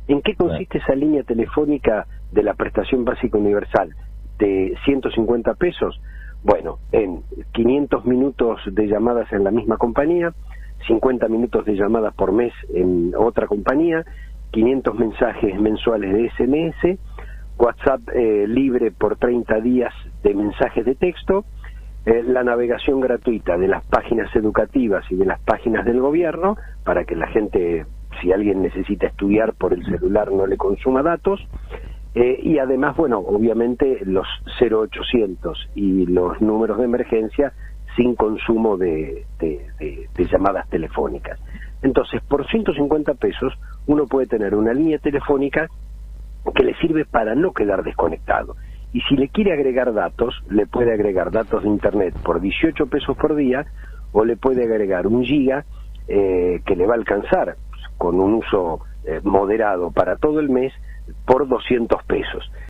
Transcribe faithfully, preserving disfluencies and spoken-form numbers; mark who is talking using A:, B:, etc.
A: ¿En qué consiste esa línea telefónica de la prestación básica universal de ciento cincuenta pesos? Bueno, en quinientos minutos de llamadas en la misma compañía, cincuenta minutos de llamadas por mes en otra compañía, quinientos mensajes mensuales de S M S, WhatsApp eh, libre por treinta días de mensajes de texto, eh, la navegación gratuita de las páginas educativas y de las páginas del gobierno, para que la gente, si alguien necesita estudiar por el celular, no le consuma datos, eh, y además, bueno, obviamente los cero ochocientos y los números de emergencia sin consumo de, de, de, de llamadas telefónicas. Entonces, por ciento cincuenta pesos, uno puede tener una línea telefónica que le sirve para no quedar desconectado. Y si le quiere agregar datos, le puede agregar datos de internet por dieciocho pesos por día, o le puede agregar un giga eh, que le va a alcanzar con un uso eh, moderado para todo el mes por doscientos pesos.